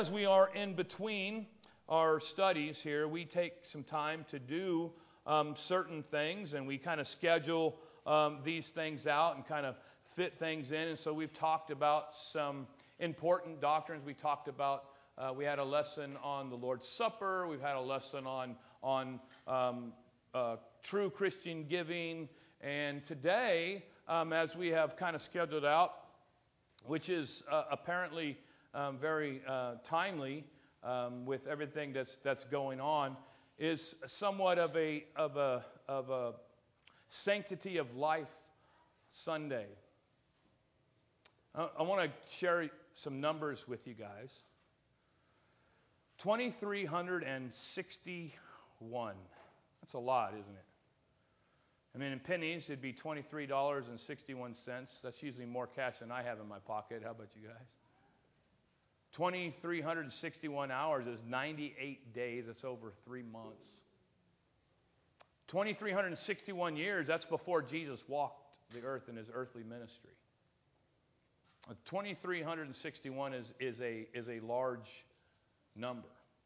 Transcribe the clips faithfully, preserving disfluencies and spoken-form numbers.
As we are in between our studies here, we take some time to do um, certain things, and we kind of schedule um, these things out and kind of fit things in. And so we've talked about some important doctrines. We talked about, uh, we had a lesson on the Lord's Supper. We've had a lesson on, on um, uh, true Christian giving. And today, um, as we have kind of scheduled out, which is uh, apparently um, very uh, timely um, with everything that's that's going on, is somewhat of a of a of a Sanctity of Life Sunday. I, I want to share some numbers with you guys. two thousand three hundred sixty-one. That's a lot, isn't it? I mean, in pennies, it'd be twenty-three dollars and sixty-one cents. That's usually more cash than I have in my pocket. How about you guys? two thousand three hundred sixty-one hours is ninety-eight days. That's over three months. two thousand three hundred sixty-one years, that's before Jesus walked the earth in his earthly ministry. two thousand three hundred sixty-one is, is, a, is a large number.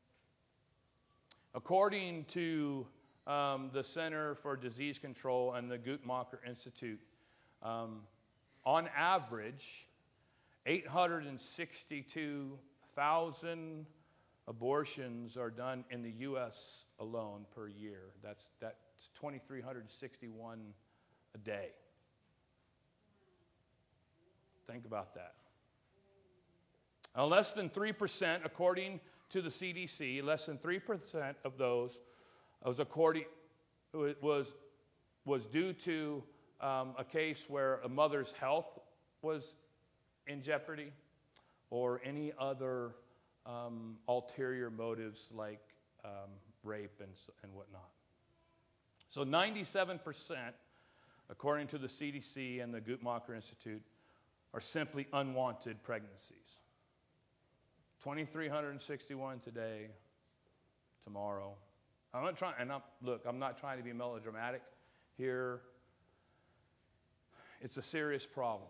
According to um, the Center for Disease Control and the Guttmacher Institute, um, on average, eight hundred sixty-two thousand abortions are done in the U S alone per year. That's that's two thousand three hundred sixty-one a day. Think about that. Now, less than three percent, according to the C D C, less than three percent of those was according was was due to um, a case where a mother's health was in jeopardy, or any other um, ulterior motives like um, rape and, and whatnot. So ninety-seven percent, according to the C D C and the Guttmacher Institute, are simply unwanted pregnancies. two thousand three hundred sixty-one today, tomorrow. I'm not trying, and I'm, look, I'm not trying to be melodramatic here. It's a serious problem.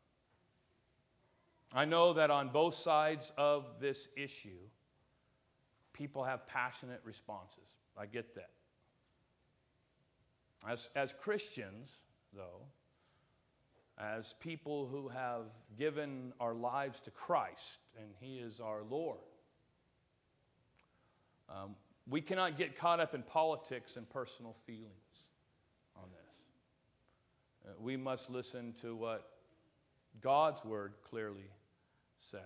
I know that on both sides of this issue, people have passionate responses. I get that. As, as Christians, though, as people who have given our lives to Christ, and He is our Lord, um, we cannot get caught up in politics and personal feelings on this. Uh, we must listen to what God's Word clearly says.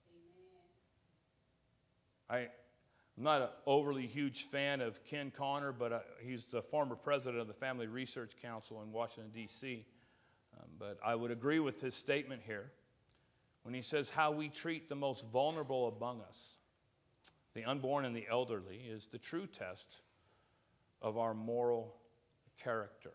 Amen. I, I'm not an overly huge fan of Ken Connor, but uh, he's the former president of the Family Research Council in Washington, D C Um, but I would agree with his statement here when he says how we treat the most vulnerable among us, the unborn and the elderly, is the true test of our moral character.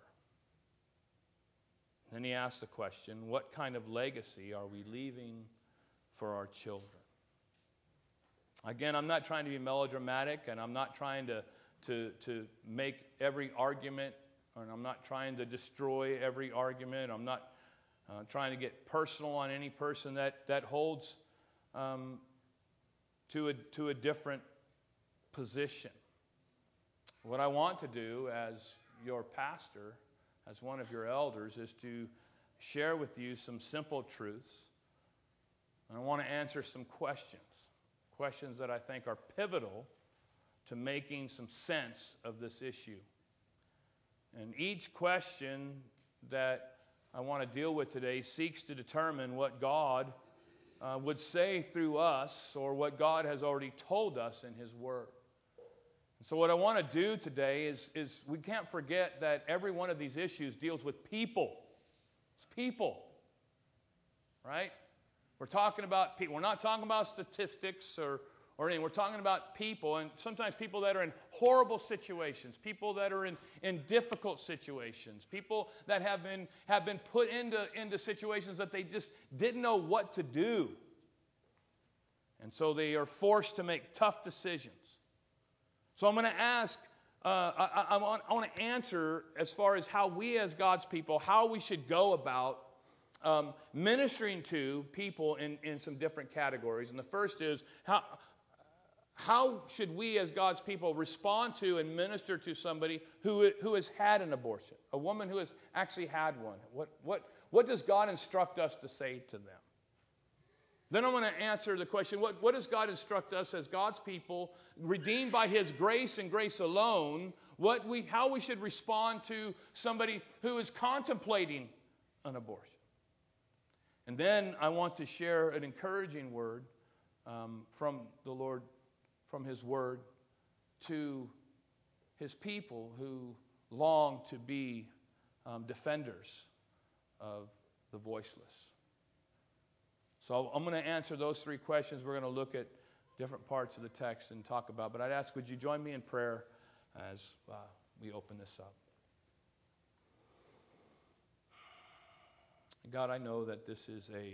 Then he asked the question, what kind of legacy are we leaving for our children? Again, I'm not trying to be melodramatic, and I'm not trying to, to, to make every argument, and I'm not trying to destroy every argument. I'm not uh, trying to get personal on any person that, that holds um, to a, to a different position. What I want to do as your pastor, as one of your elders, is to share with you some simple truths. And I want to answer some questions, questions that I think are pivotal to making some sense of this issue. And each question that I want to deal with today seeks to determine what God uh, would say through us, or what God has already told us in His Word. And so what I want to do today is, is we can't forget that every one of these issues deals with people. It's people, right? We're talking about people. We're not talking about statistics or, or anything. We're talking about people, and sometimes people that are in horrible situations, people that are in, in difficult situations, people that have been have been put into, into situations that they just didn't know what to do. And so they are forced to make tough decisions. So I'm going to ask, uh, I, I, I, want, I want to answer as far as how we as God's people, how we should go about um, ministering to people in, in some different categories. And the first is how, how should we as God's people respond to and minister to somebody who, who has had an abortion, a woman who has actually had one? What, what, what does God instruct us to say to them? Then I'm going to answer the question, what, what does God instruct us as God's people, redeemed by His grace and grace alone, what we, how we should respond to somebody who is contemplating an abortion? And then I want to share an encouraging word um, from the Lord, from His Word, to His people who long to be um, defenders of the voiceless. So I'm going to answer those three questions. We're going to look at different parts of the text and talk about. But I'd ask, would you join me in prayer as uh, we open this up? God, I know that this is a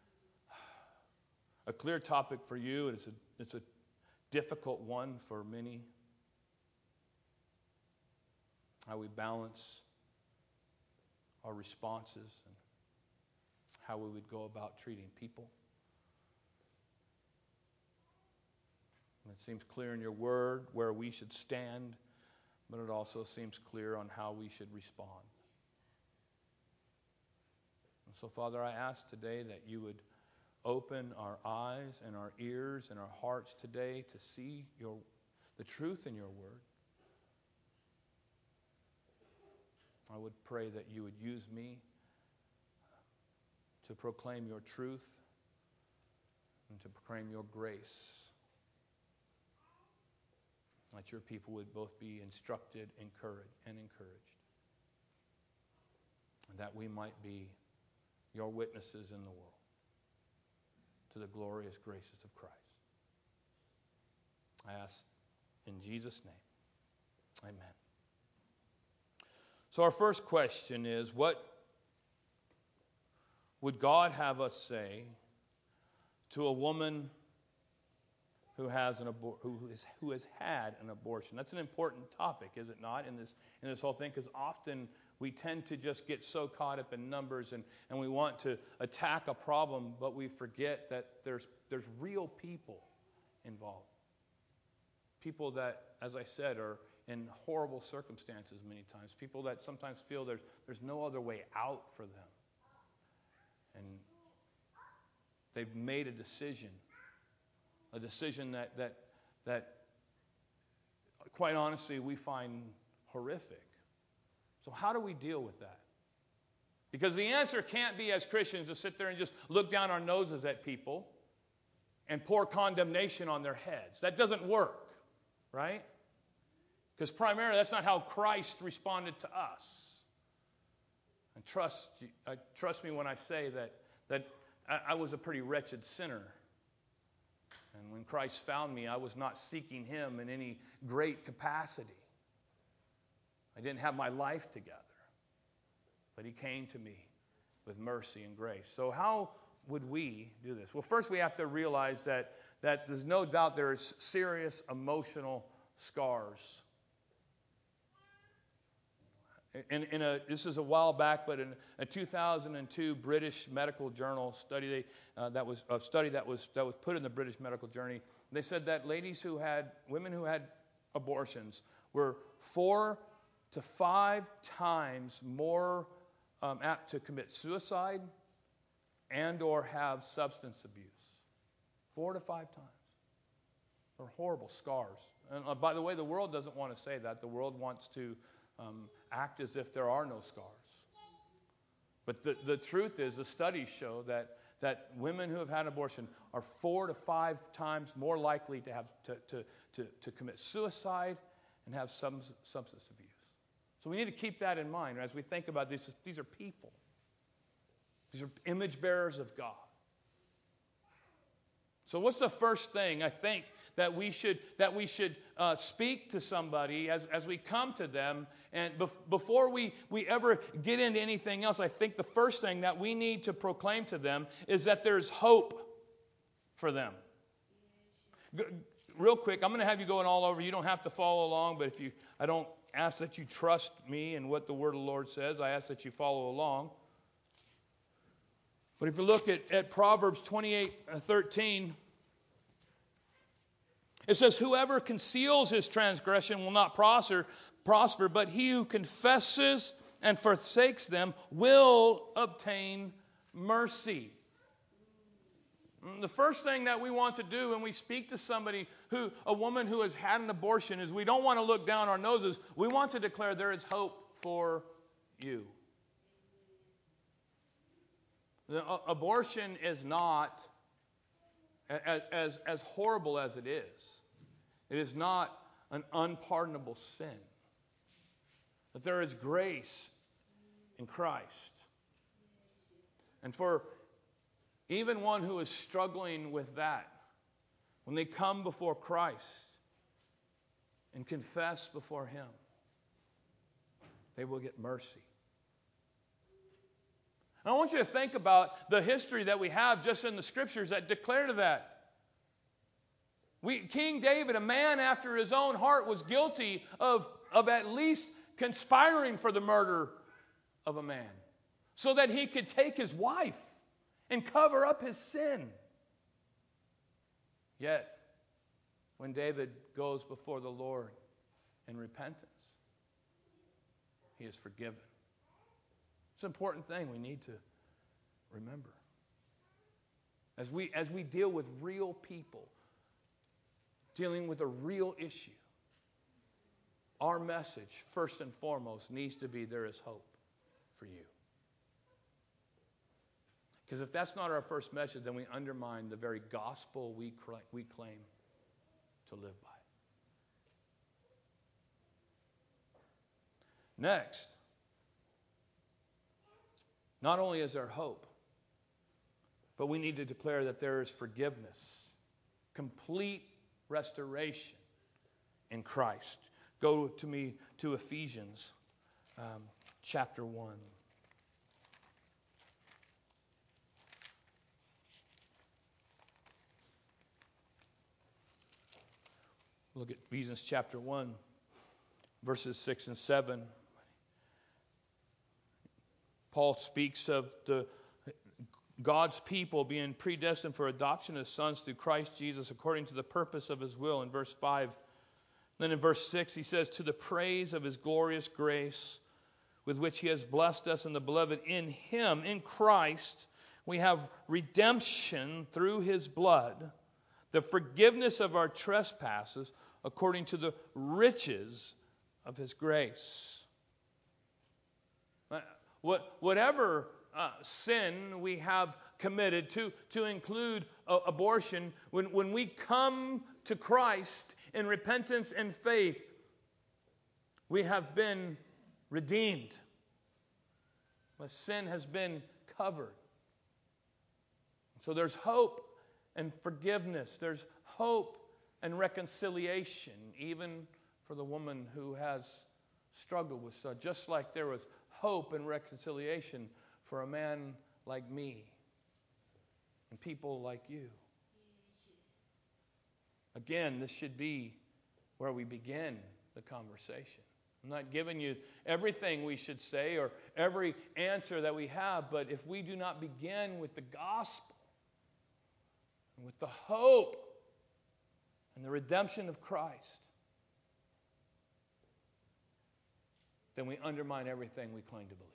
a clear topic for you, and it's a it's a difficult one for many. How we balance our responses and how we would go about treating people. And it seems clear in your word where we should stand, but it also seems clear on how we should respond. And so, Father, I ask today that you would open our eyes and our ears and our hearts today to see your the truth in your word. I would pray that you would use me to proclaim your truth and to proclaim your grace. That your people would both be instructed, encouraged, and encouraged. And that we might be your witnesses in the world to the glorious graces of Christ. I ask in Jesus' name. Amen. So our first question is, what would God have us say to a woman who has an abor- who, is, who has had an abortion? That's an important topic, is it not, in this in this whole thing? Because often we tend to just get so caught up in numbers and, and we want to attack a problem, but we forget that there's there's real people involved. People that, as I said, are in horrible circumstances many times. People that sometimes feel there's there's no other way out for them. And they've made a decision. A decision that, that, that, quite honestly, we find horrific. So how do we deal with that? Because the answer can't be, as Christians, to sit there and just look down our noses at people and pour condemnation on their heads. That doesn't work, right? Because primarily, that's not how Christ responded to us. And trust, uh, trust me when I say that, that I, I was a pretty wretched sinner. And when Christ found me, I was not seeking Him in any great capacity. I didn't have my life together. But He came to me with mercy and grace. So how would we do this? Well, first we have to realize that, that there's no doubt there is serious emotional scars. In, in a, this is a while back, but in a two thousand two British Medical Journal study, they, uh, that was a study that was that was put in the British Medical Journal, they said that ladies who had, women who had abortions were four to five times more um, apt to commit suicide and or have substance abuse. Four to five times. They're horrible scars. And uh, by the way, the world doesn't want to say that. The world wants to Um, act as if there are no scars. But the, the truth is, the studies show that, that women who have had abortion are four to five times more likely to have to, to, to, to commit suicide and have some substance abuse. So we need to keep that in mind as we think about this. These are people. These are image bearers of God. So what's the first thing I think that we should that we should uh, speak to somebody as, as we come to them? And bef- before we, we ever get into anything else, I think the first thing that we need to proclaim to them is that there's hope for them. G- real quick, I'm going to have you going all over. You don't have to follow along, but if you, I don't ask that you trust me and what the Word of the Lord says. I ask that you follow along. But if you look at, at Proverbs twenty-eight thirteen, it says, whoever conceals his transgression will not prosper, prosper, but he who confesses and forsakes them will obtain mercy. The first thing that we want to do when we speak to somebody, who, a woman who has had an abortion, is we don't want to look down our noses. We want to declare there is hope for you. The, uh, abortion is not, as, as, as horrible as it is, it is not an unpardonable sin. That there is grace in Christ. And for even one who is struggling with that, when they come before Christ and confess before Him, they will get mercy. And I want you to think about the history that we have just in the Scriptures that declare to that. We, King David, a man after his own heart, was guilty of, of at least conspiring for the murder of a man, so that he could take his wife and cover up his sin. Yet, when David goes before the Lord in repentance, he is forgiven. It's an important thing we need to remember. As we, as we deal with real people, dealing with a real issue, our message, first and foremost, needs to be there is hope for you. Because if that's not our first message, then we undermine the very gospel we, cl- we claim to live by. Next, not only is there hope, but we need to declare that there is forgiveness, complete restoration in Christ. Go to me to Ephesians um, chapter one. Look at Ephesians chapter one, verses six and seven. Paul speaks of the God's people being predestined for adoption as sons through Christ Jesus according to the purpose of His will in verse five. Then in verse six he says, to the praise of His glorious grace with which He has blessed us in the beloved. In Him, in Christ, we have redemption through His blood, the forgiveness of our trespasses according to the riches of His grace. What, whatever uh, sin we have committed, to, to include uh, abortion, when, when we come to Christ in repentance and faith, we have been redeemed. The sin has been covered. So there's hope and forgiveness. There's hope and reconciliation, even for the woman who has struggled with such. Just like there was hope and reconciliation for a man like me and people like you. Again, this should be where we begin the conversation. I'm not giving you everything we should say or every answer that we have, but if we do not begin with the gospel and with the hope and the redemption of Christ, then we undermine everything we claim to believe.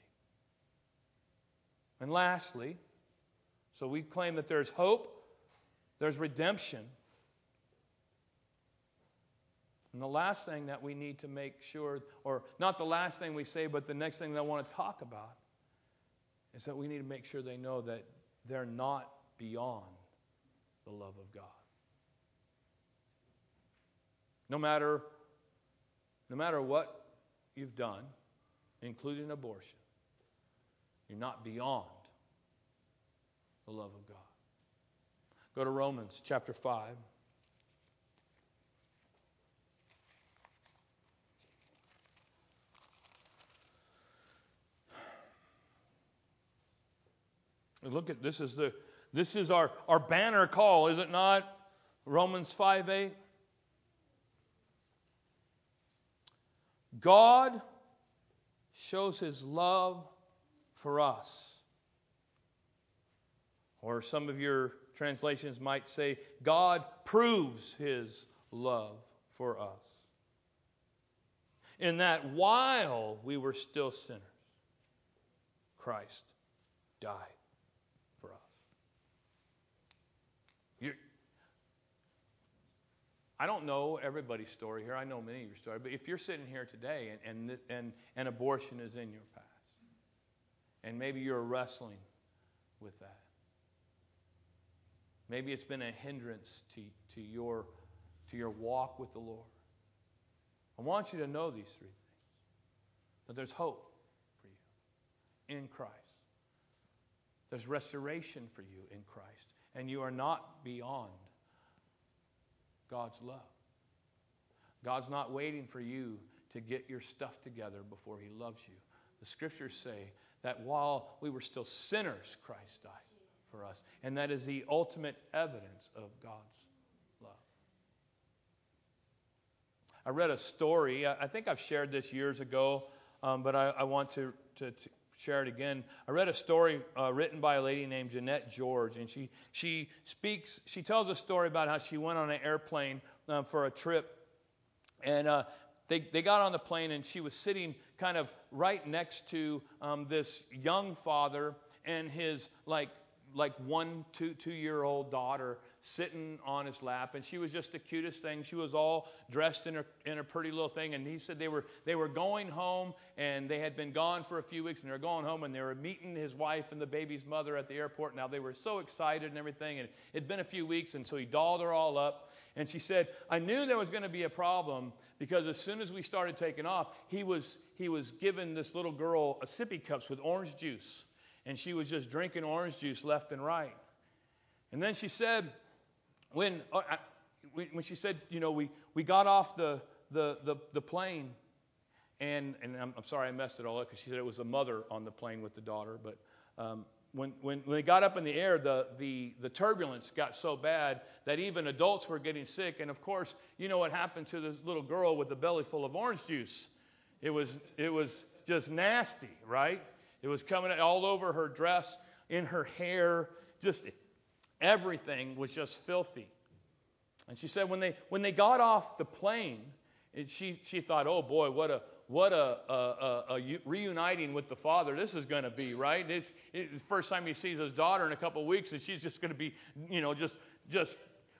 And lastly, so we claim that there's hope, there's redemption. And the last thing that we need to make sure, or not the last thing we say, but the next thing that I want to talk about, is that we need to make sure they know that they're not beyond the love of God. No matter, no matter what you've done, including abortion, you're not beyond the love of God. Go to Romans chapter five. Look at this is the this is our, our banner call, is it not? Romans five eight. God shows His love for us Or some of your translations might say, God proves His love for us. In that while we were still sinners, Christ died for us. You're, I don't know everybody's story here. I know many of your story. But if you're sitting here today and, and, and, and abortion is in your past, and maybe you're wrestling with that, maybe it's been a hindrance to, to, your, to your walk with the Lord, I want you to know these three things. That there's hope for you in Christ. There's restoration for you in Christ. And you are not beyond God's love. God's not waiting for you to get your stuff together before He loves you. The Scriptures say that while we were still sinners, Christ died for us. And that is the ultimate evidence of God's love. I read a story. I think I've shared this years ago, um, but I, I want to, to, to share it again. I read a story uh, written by a lady named Jeanette George, and she she speaks. She tells a story about how she went on an airplane um, for a trip, and uh, they they got on the plane, and she was sitting kind of right next to um, this young father and his like like one two two year old daughter sitting on his lap, and she was just the cutest thing. She was all dressed in a in a pretty little thing, and he said they were they were going home, and they had been gone for a few weeks, and they were going home, and they were meeting his wife and the baby's mother at the airport. Now they were so excited and everything, and it'd been a few weeks, and so he dolled her all up, and she said, I knew there was going to be a problem because as soon as we started taking off, he was he was giving this little girl a sippy cups with orange juice, and she was just drinking orange juice left and right. And then she said, When uh, when she said, you know, we, we got off the the the, the plane, and and I'm, I'm sorry I messed it all up because she said it was the mother on the plane with the daughter. But um, when when when they got up in the air, the the the turbulence got so bad that even adults were getting sick. And of course, you know what happened to this little girl with a belly full of orange juice? It was it was just nasty, right? It was coming all over her dress, in her hair, just. Everything was just filthy. And she said when they when they got off the plane, it, she she thought, oh boy, what a what a, a, a, a reuniting with the father this is going to be, right? It's, it's the first time he sees his daughter in a couple of weeks, and she's just going to be, you know, just just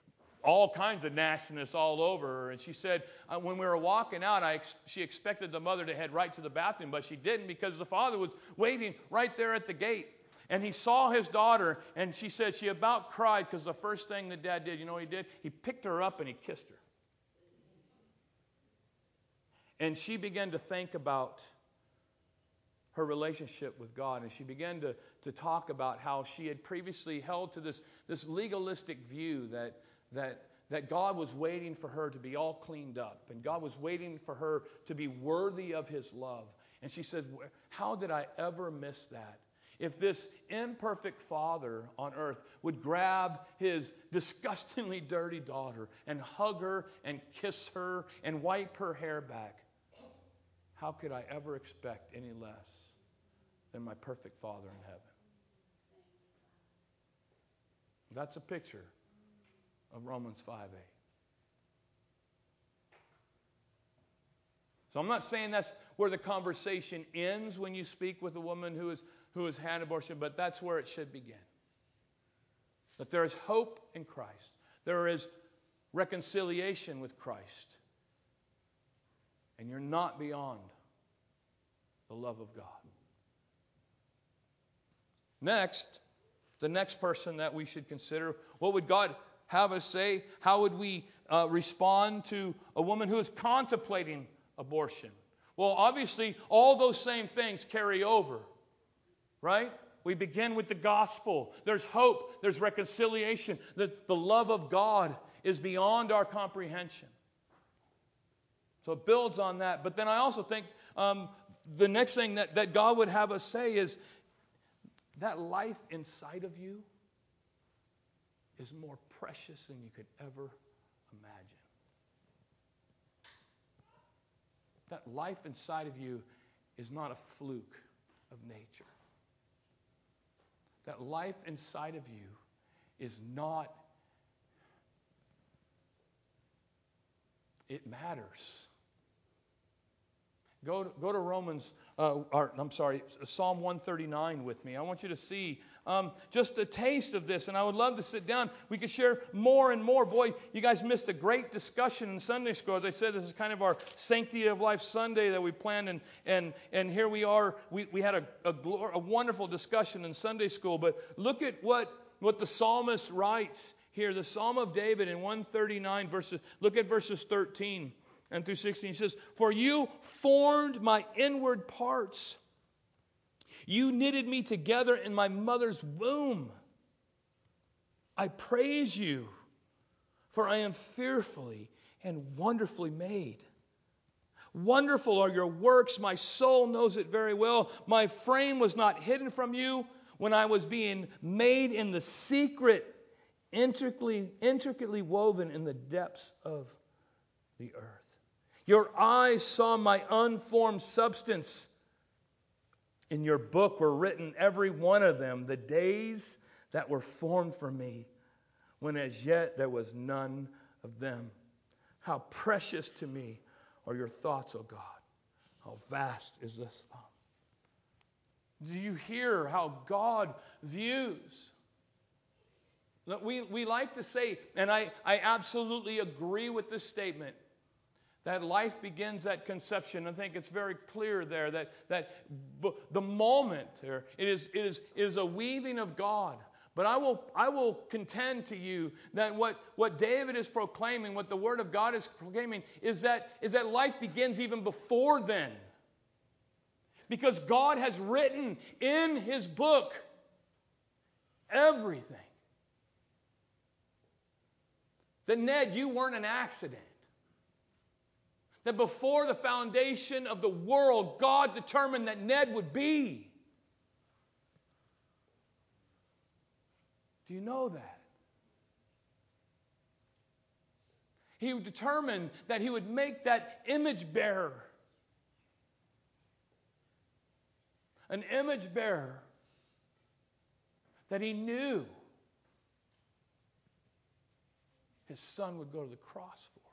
all kinds of nastiness all over her. And she said uh, when we were walking out, I ex- she expected the mother to head right to the bathroom, but she didn't because the father was waiting right there at the gate. And he saw his daughter, and she said she about cried because the first thing the dad did, you know what he did? He picked her up and he kissed her. And she began to think about her relationship with God, and she began to, to talk about how she had previously held to this, this legalistic view that, that, that God was waiting for her to be all cleaned up, and God was waiting for her to be worthy of His love. And she said, how did I ever miss that? If this imperfect father on earth would grab his disgustingly dirty daughter and hug her and kiss her and wipe her hair back, how could I ever expect any less than my perfect Father in heaven? That's a picture of Romans five eight. So I'm not saying that's where the conversation ends when you speak with a woman who is who has had abortion, but that's where it should begin. That there is hope in Christ. There is reconciliation with Christ. And you're not beyond the love of God. Next, the next person that we should consider, what would God have us say? How would we uh, respond to a woman who is contemplating abortion? Well, obviously, all those same things carry over. Right? We begin with the gospel. There's hope. There's reconciliation. The, the love of God is beyond our comprehension. So it builds on that. But then I also think um, the next thing that, that God would have us say is that life inside of you is more precious than you could ever imagine. That life inside of you is not a fluke of nature. that life inside of you is not, it matters. Go to, go to Romans, uh, or I'm sorry, Psalm one thirty-nine with me. I want you to see um, just a taste of this, and I would love to sit down. We could share more and more. Boy, you guys missed a great discussion in Sunday school. As I said, this is kind of our Sanctity of Life Sunday that we planned, and and and here we are. We we had a a, glor- a wonderful discussion in Sunday school. But look at what what the psalmist writes here, the Psalm of David in one thirty-nine verses. Look at verses thirteen. And through sixteen, he says, "For you formed my inward parts. You knitted me together in my mother's womb. I praise you, for I am fearfully and wonderfully made. Wonderful are your works. My soul knows it very well. My frame was not hidden from you when I was being made in the secret, intricately, intricately woven in the depths of the earth. Your eyes saw my unformed substance. In your book were written, every one of them, the days that were formed for me, when as yet there was none of them. How precious to me are your thoughts, O God. How vast is this thought." Do you hear how God views? We, we like to say, and I, I absolutely agree with this statement, that life begins at conception. I think it's very clear there that, that b- the moment there, it is, it, is, it is a weaving of God. But I will, I will contend to you that what, what David is proclaiming, what the Word of God is proclaiming, is that, is that life begins even before then. Because God has written in His book everything. That, Ned, you weren't an accident. That before the foundation of the world, God determined that Ned would be. Do you know that? He determined that He would make that image bearer. An image bearer that He knew His Son would go to the cross for.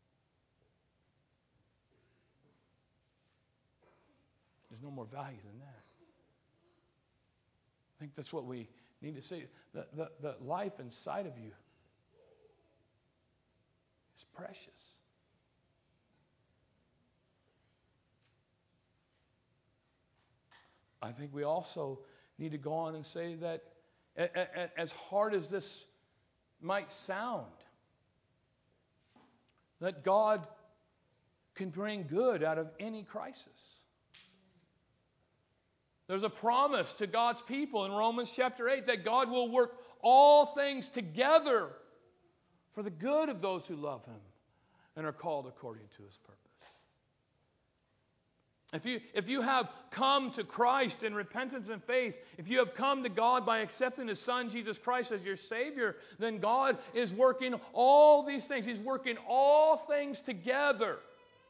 There's no more value than that. I think that's what we need to say. The, the, the life inside of you is precious. I think we also need to go on and say that as hard as this might sound, that God can bring good out of any crisis. There's a promise to God's people in Romans chapter eight that God will work all things together for the good of those who love Him and are called according to His purpose. If you, if you have come to Christ in repentance and faith, if you have come to God by accepting His Son, Jesus Christ, as your Savior, then God is working all these things. He's working all things together.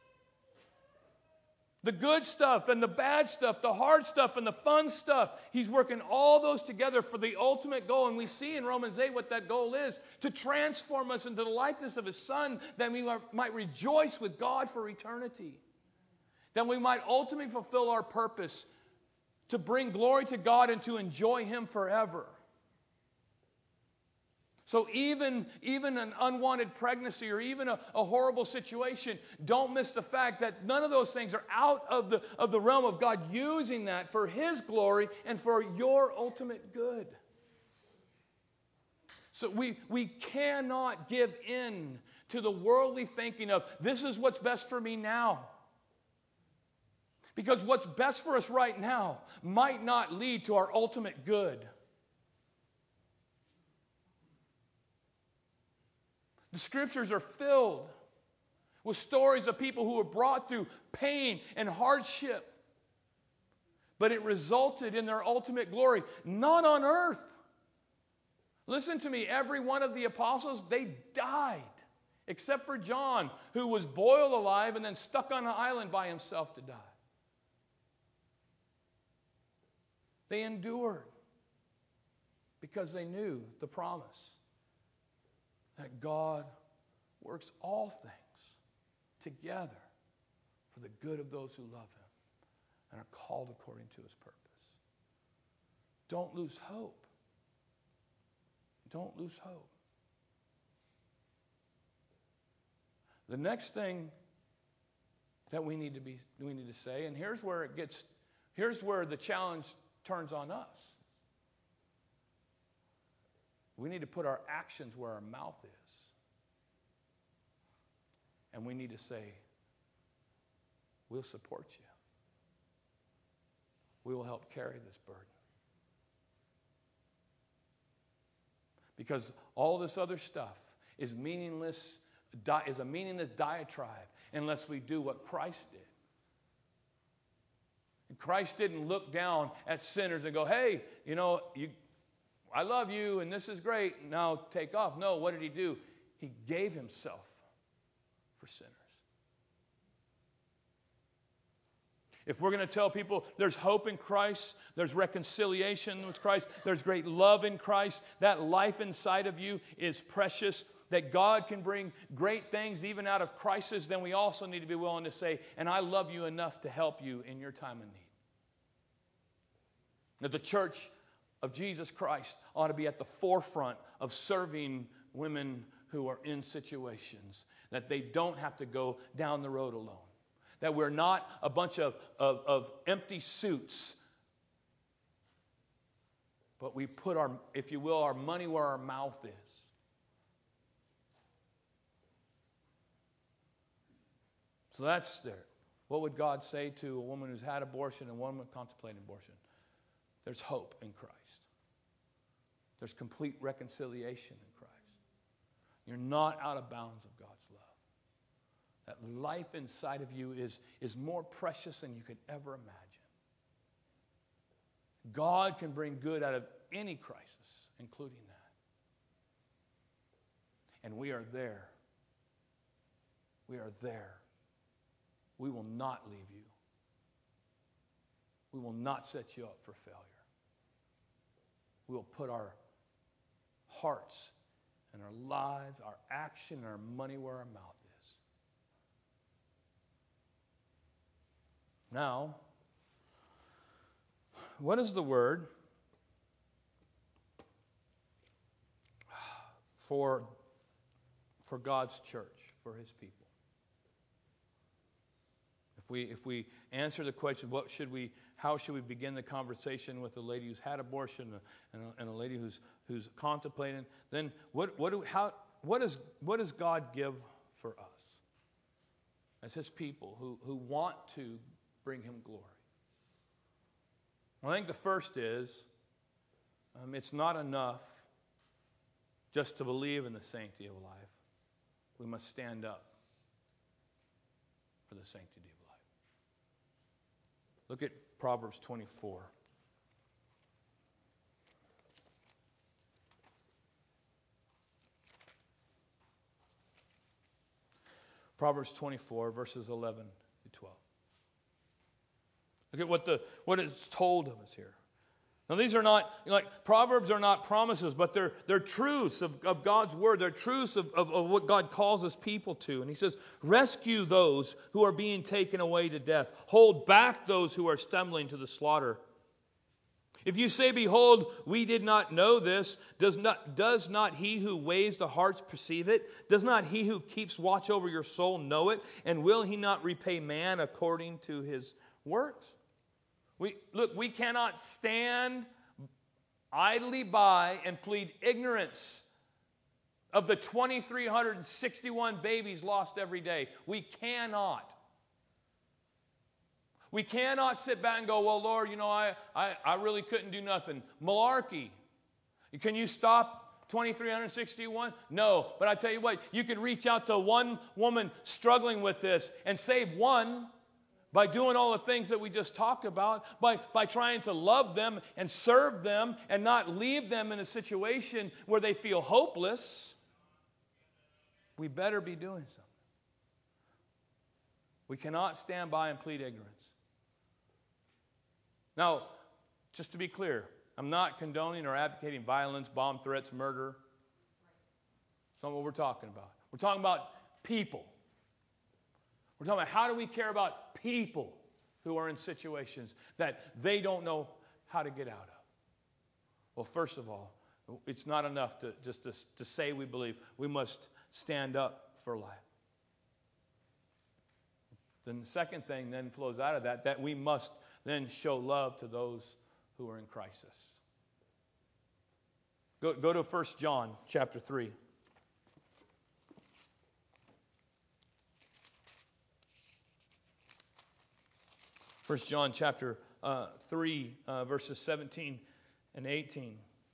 The good stuff and the bad stuff, the hard stuff and the fun stuff. He's working all those together for the ultimate goal. And we see in Romans eight what that goal is, to transform us into the likeness of His Son, that we might rejoice with God for eternity. That we might ultimately fulfill our purpose to bring glory to God and to enjoy Him forever. So even, even an unwanted pregnancy or even a, a horrible situation, don't miss the fact that none of those things are out of the, of the realm of God using that for His glory and for your ultimate good. So we, we cannot give in to the worldly thinking of, this is what's best for me now. Because what's best for us right now might not lead to our ultimate good. The Scriptures are filled with stories of people who were brought through pain and hardship, but it resulted in their ultimate glory, not on earth. Listen to me, every one of the apostles, they died, except for John, who was boiled alive and then stuck on an island by himself to die. They endured. because they knew the promise that God works all things together for the good of those who love Him and are called according to His purpose. Don't lose hope. Don't lose hope. The next thing that we need to be we need to say, and here's where it gets here's where the challenge turns on us. We need to put our actions where our mouth is. And we need to say, we'll support you. We will help carry this burden. Because all this other stuff is meaningless, is a meaningless diatribe unless we do what Christ did. And Christ didn't look down at sinners and go, hey, you know, you, I love you and this is great, now take off. No, what did He do? He gave Himself for sinners. If we're going to tell people there's hope in Christ, there's reconciliation with Christ, there's great love in Christ, that life inside of you is precious, that God can bring great things even out of crisis, then we also need to be willing to say, and I love you enough to help you in your time of need. That the church of Jesus Christ ought to be at the forefront of serving women who are in situations that they don't have to go down the road alone. That we're not a bunch of, of, of empty suits, but we put our, if you will, our money where our mouth is. So that's there. What would God say to a woman who's had abortion and one woman contemplating abortion? There's hope in Christ. There's complete reconciliation in Christ. You're not out of bounds of God's love. That life inside of you is, is more precious than you could ever imagine. God can bring good out of any crisis, including that. And we are there. We are there. We will not leave you. We will not set you up for failure. We will put our hearts and our lives, our action, and our money where our mouth is. Now, what is the word for, for God's church, for His people? If we if we answer the question, what should we, how should we begin the conversation with a lady who's had abortion and a, and a lady who's who's contemplating, then what what do how what does what does God give for us as His people who who want to bring Him glory? Well, I think the first is um, it's not enough just to believe in the sanctity of life. We must stand up for the sanctity of life. Look at Proverbs twenty-four. Proverbs twenty-four, verses eleven to twelve. Look at what the what is told of us here. Now, these are not, you know, like, Proverbs are not promises, but they're, they're truths of, of God's Word. They're truths of, of, of what God calls His people to. And He says, rescue those who are being taken away to death. Hold back those who are stumbling to the slaughter. If you say, behold, we did not know this, does not, does not He who weighs the hearts perceive it? Does not He who keeps watch over your soul know it? And will He not repay man according to his works? We, look, we cannot stand idly by and plead ignorance of the two thousand three hundred sixty-one babies lost every day. We cannot. We cannot sit back and go, well, Lord, you know, I, I, I really couldn't do nothing. Malarkey. Can you stop two thousand three hundred sixty-one? No. But I tell you what, you can reach out to one woman struggling with this and save one. By doing all the things that we just talked about, by, by trying to love them and serve them and not leave them in a situation where they feel hopeless, we better be doing something. We cannot stand by and plead ignorance. Now, just to be clear, I'm not condoning or advocating violence, bomb threats, murder. That's not what we're talking about. We're talking about people. We're talking about how do we care about people who are in situations that they don't know how to get out of. Well, first of all, it's not enough to just to, to say we believe. We must stand up for life. Then the second thing then flows out of that, that we must then show love to those who are in crisis. Go, go to First John chapter three. First John chapter uh, three, uh, verses seventeen and eighteen.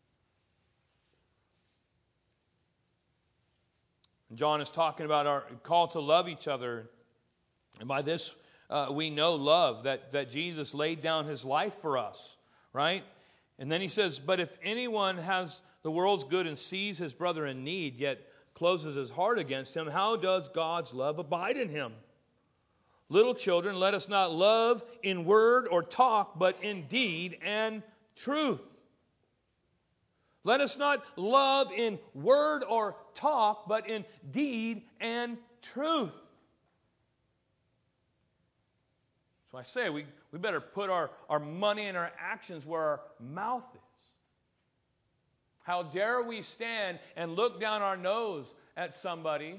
John is talking about our call to love each other. And by this, uh, we know love, that, that Jesus laid down his life for us, right? And then he says, but if anyone has the world's good and sees his brother in need, yet closes his heart against him, how does God's love abide in him? Little children, let us not love in word or talk, but in deed and truth. Let us not love in word or talk, but in deed and truth. So I say we, we better put our, our money and our actions where our mouth is. How dare we stand and look down our nose at somebody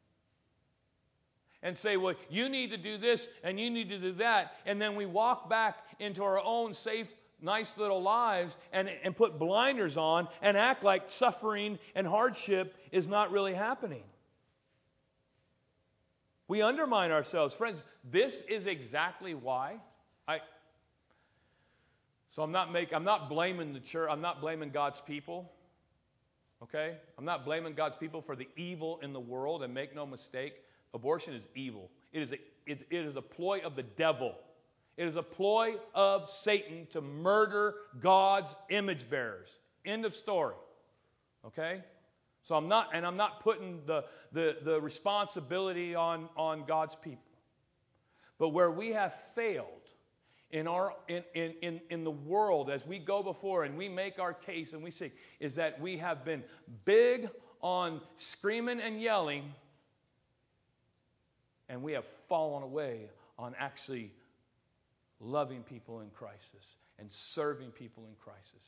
and say, well, you need to do this and you need to do that, and then we walk back into our own safe, nice little lives and, and put blinders on and act like suffering and hardship is not really happening. We undermine ourselves. Friends, this is exactly why I so I'm not make I'm not blaming the church, I'm not blaming God's people. Okay? I'm not blaming God's people for the evil in the world, and make no mistake, abortion is evil. It is a, it, it is a ploy of the devil. It is a ploy of Satan to murder God's image bearers. End of story. Okay? So I'm not, and I'm not putting the, the, the responsibility on, on God's people. But where we have failed in our in, in, in, in the world as we go before and we make our case and we say, is that we have been big on screaming and yelling, and we have fallen away on actually loving people in crisis and serving people in crisis.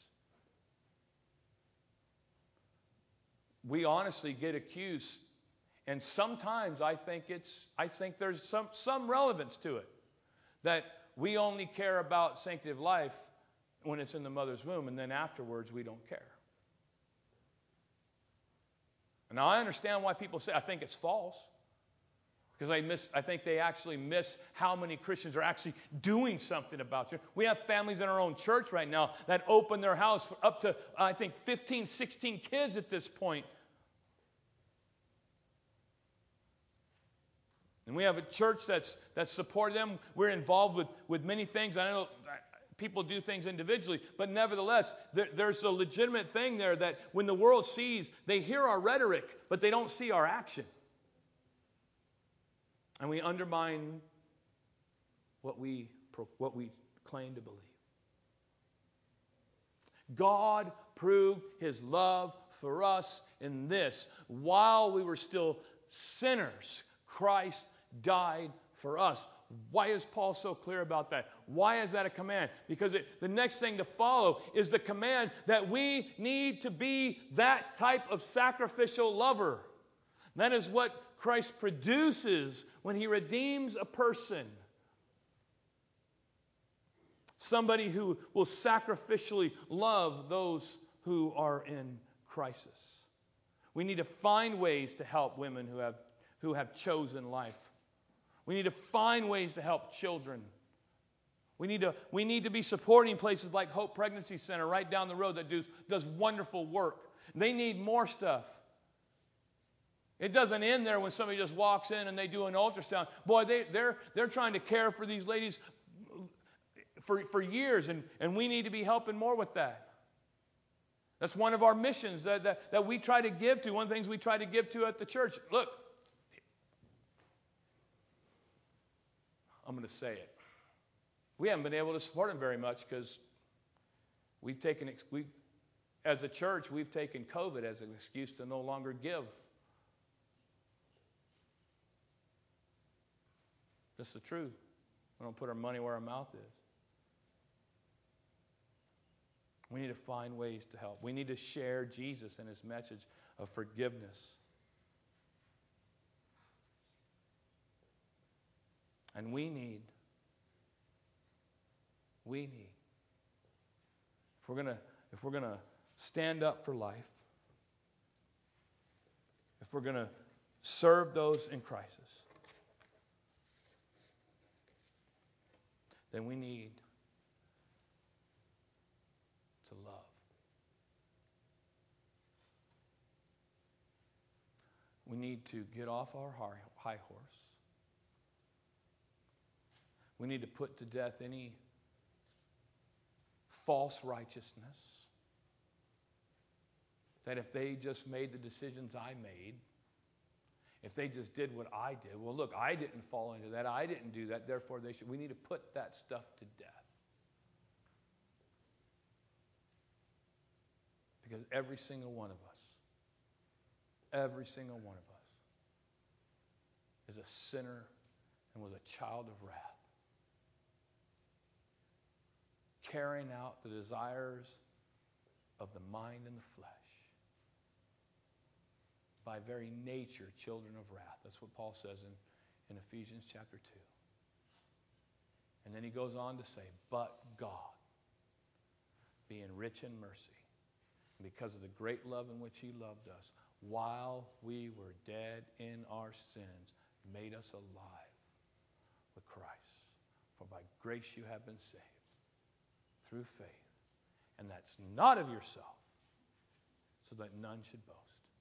We honestly get accused, and sometimes I think it's I think there's some some relevance to it, that we only care about sanctity of life when it's in the mother's womb, and then afterwards we don't care. And now I understand why people say I think it's false. Because I miss, I think they actually miss how many Christians are actually doing something about it. We have families in our own church right now that open their house for up to, I think, fifteen, sixteen kids at this point. And we have a church that's that's supported them. We're involved with, with many things. I know people do things individually, but nevertheless, there, there's a legitimate thing there that when the world sees, they hear our rhetoric, but they don't see our action. And we undermine what we, what we claim to believe. God proved his love for us in this. While we were still sinners, Christ died for us. Why is Paul so clear about that? Why is that a command? Because it, the next thing to follow is the command that we need to be that type of sacrificial lover. That is what Christ produces when he redeems a person. Somebody who will sacrificially love those who are in crisis. We need to find ways to help women who have, who have chosen life. We need to find ways to help children. We need to, we need to be supporting places like Hope Pregnancy Center right down the road that does, does wonderful work. They need more stuff. It doesn't end there when somebody just walks in and they do an ultrasound. Boy, they, they're, they're trying to care for these ladies for, for years, and, and we need to be helping more with that. That's one of our missions that, that, that we try to give to, one of the things we try to give to at the church. Look, I'm going to say it. We haven't been able to support them very much because We've taken, we've, as a church, we've taken COVID as an excuse to no longer give. That's the truth. We don't put our money where our mouth is. We need to find ways to help. We need to share Jesus and his message of forgiveness. And we need, we need, if we're gonna, if we're gonna stand up for life, if we're gonna serve those in crisis, then we need to love. We need to get off our high horse. We need to put to death any false righteousness. That if they just made the decisions I made, if they just did what I did, well, look, I didn't fall into that. I didn't do that. Therefore, they should. We need to put that stuff to death. Because every single one of us, every single one of us is a sinner and was a child of wrath. Carrying out the desires of the mind and the flesh. By very nature, children of wrath. That's what Paul says in, in Ephesians chapter two. And then he goes on to say, but God, being rich in mercy, because of the great love in which he loved us, while we were dead in our sins, made us alive with Christ. For by grace you have been saved through faith. And that's not of yourself, so that none should boast.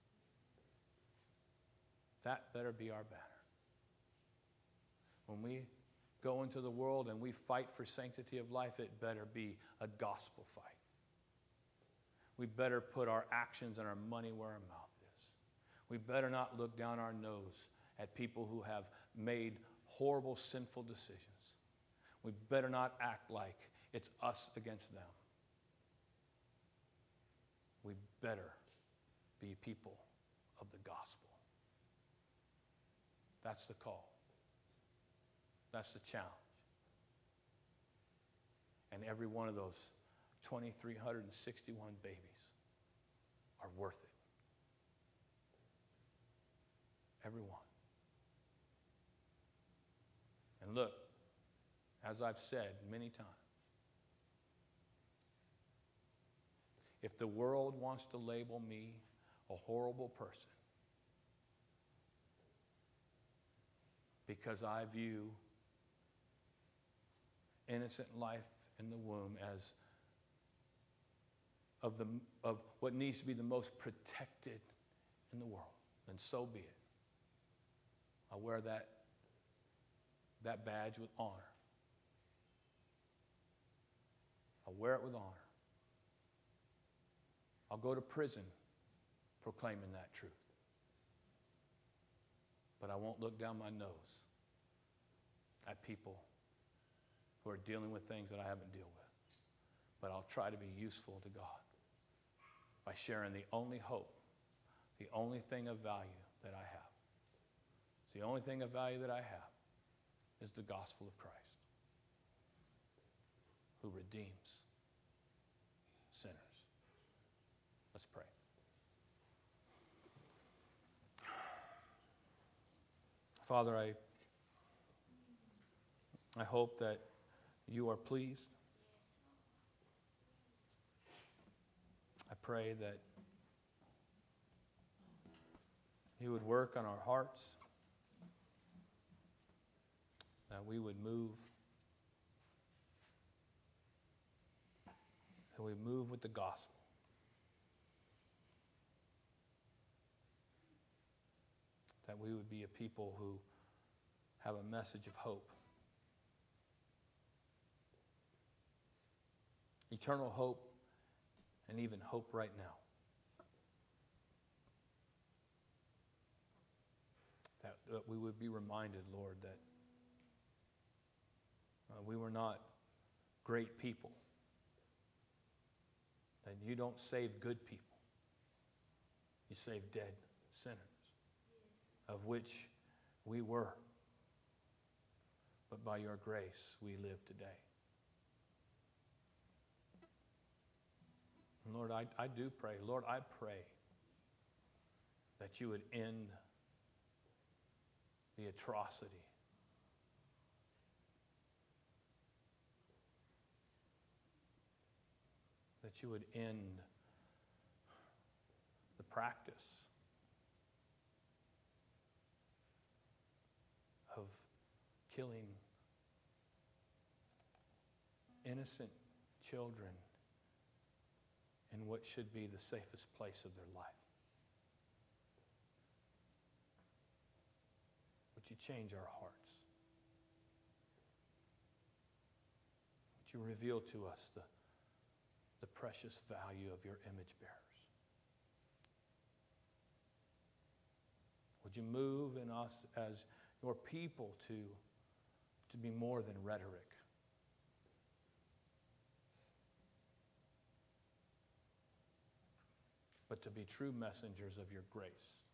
That better be our banner. When we go into the world and we fight for sanctity of life, it better be a gospel fight. We better put our actions and our money where our mouth is. We better not look down our nose at people who have made horrible, sinful decisions. We better not act like it's us against them. We better be people of the gospel. That's the call. That's the challenge. And every one of those two thousand three hundred sixty-one babies are worth it. Every one. And look, as I've said many times, if the world wants to label me a horrible person because I view innocent life in the womb as of the of what needs to be the most protected in the world, then so be it. I'll wear that that badge with honor. I'll wear it with honor. I'll go to prison proclaiming that truth. But I won't look down my nose at people who are dealing with things that I haven't dealt with. But I'll try to be useful to God by sharing the only hope, the only thing of value that I have. The only thing of value that I have is the gospel of Christ, who redeems sinners. Let's pray. Father, I, I hope that you are pleased. I pray that you would work on our hearts, that we would move, that we move with the gospel. That we would be a people who have a message of hope. Eternal hope, and even hope right now. That, that we would be reminded, Lord, that uh, we were not great people. That you don't save good people. You save dead sinners, of which we were. But by your grace, we live today. And Lord, I, I do pray. Lord, I pray that you would end the atrocity that you would end the practice of killing innocent children in what should be the safest place of their life. Would you change our hearts? Would you reveal to us the, the precious value of your image bearers? Would you move in us as your people to, to be more than rhetoric? But to be true messengers of your grace,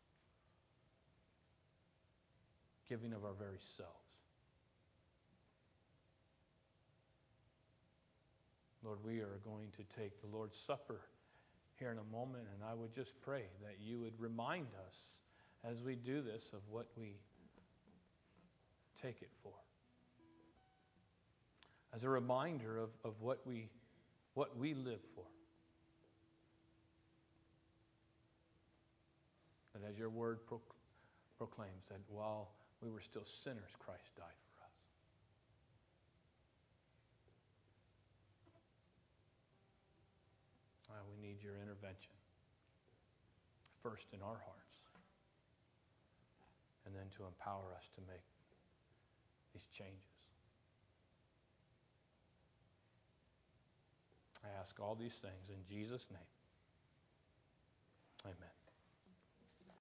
giving of our very selves. Lord, we are going to take the Lord's Supper here in a moment, and I would just pray that you would remind us as we do this of what we take it for. As a reminder of, of what we what we live for. That as your word pro- proclaims that while we were still sinners, Christ died for us. Uh, we need your intervention. First in our hearts. And then to empower us to make these changes. I ask all these things in Jesus' name. Amen.